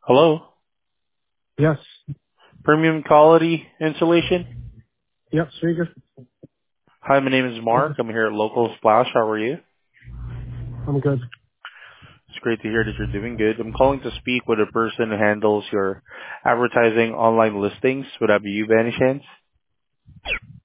Hello, Yes. Premium Quality Insulation. Yep, speaker. Hi, my name is Mark. I'm here at Local Splash. How are you? I'm good. It's great to hear that you're doing good. I'm calling to speak with a person who handles your advertising online listings. Would that be you by any chance?